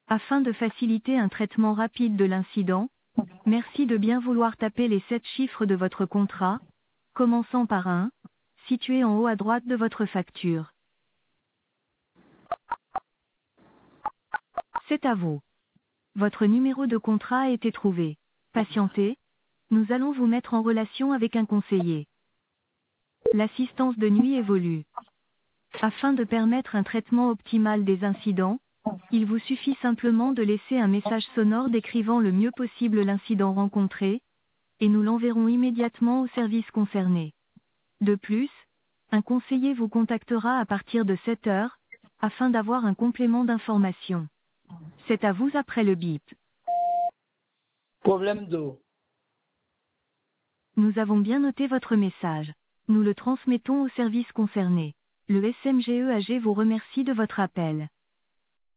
Afin de faciliter un traitement rapide de l'incident, merci de bien vouloir taper les 7 chiffres de votre contrat, commençant par 1, situé en haut à droite de votre facture. C'est à vous. Votre numéro de contrat a été trouvé. Patientez, nous allons vous mettre en relation avec un conseiller. L'assistance de nuit évolue. Afin de permettre un traitement optimal des incidents, il vous suffit simplement de laisser un message sonore décrivant le mieux possible l'incident rencontré, et nous l'enverrons immédiatement au service concerné. De plus, un conseiller vous contactera à partir de 7 heures, afin d'avoir un complément d'information. C'est à vous après le bip. Problème d'eau. Nous avons bien noté votre message. Nous le transmettons au service concerné. Le SMGEAG vous remercie de votre appel.